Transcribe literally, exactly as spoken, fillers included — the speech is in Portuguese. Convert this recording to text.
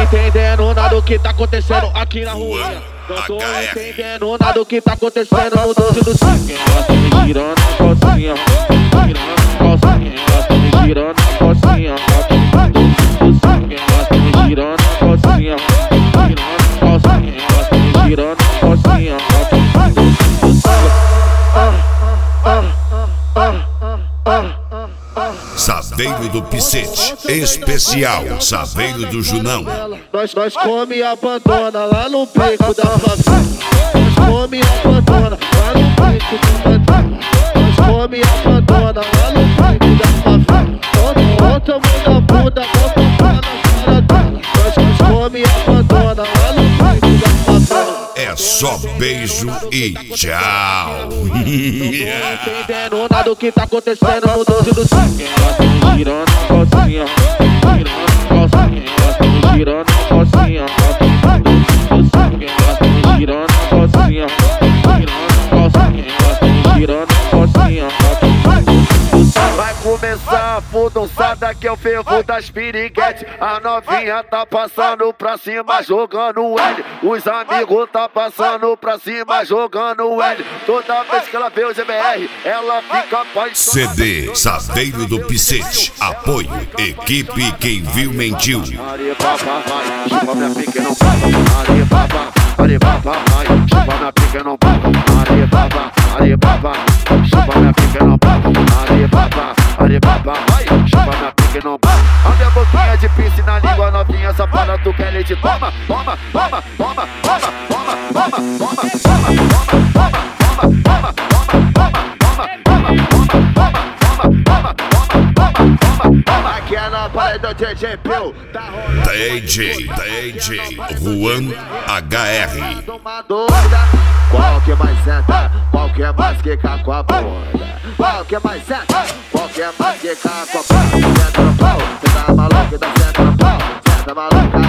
entendendo nada do que tá acontecendo aqui na rua. Não tô entendendo nada do que tá acontecendo no doce do sangue. Elas tão me girando a calcinha, girando a calcinha. Elas tão me girando a calcinha, do sangue. Elas tão me girando a calcinha, girando a calcinha. Elas tão me girando a calcinha, do sangue. Saveiro do Picete, especial Saveiro do Junão. Nós, nós come e abandona lá no beco da favela. Nós come e abandona lá no beco da favela. Nós come e abandona lá no beco da favela. Outra muda bunda, bota na cara dela. Nós, nós come e abandona lá no beco da favela. É só beijo e tchau. Não tô entendendo nada do que tá acontecendo no doce do sangue. Elas tão me girando a calcinha, girando a calcinha. Elas tão me girando a calcinha, do sangue. Elas tão me girando a calcinha, girando a calcinha. Elas tão me girando a calcinha, do sangue. Vai começar a fudonçada que é o fervo das piriguete. A novinha tá passando pra cima jogando L. Os amigos tá passando pra cima jogando L. Toda vez que ela vê o G B R, ela fica apaixonada. C D Saveiro do Picete. Apoio Equipe Quem Viu Mentiu. Areia papá, vai, chupa minha pique não paga. Areia papá, areia papá, vai, chupa minha pique não paga. Areia papá, areia papá, chupa minha pique não paga. Areia papá, areia papá, vai, chupa minha pique não paga. A minha boquinha de piercing na língua novinha, safada, tu quer leite? Toma, toma, toma, toma, toma, toma, toma, toma, toma, toma, toma, toma, toma. Aqui é na parada do D J Pio. D J, D J Juan H R. Qual que mais senta? Qual que é mais que cá com a bunda? Qual que mais senta? Qual que mais que cá com a bunda? Senta no pau, senta maluca, dá senta no pau, senta maluca.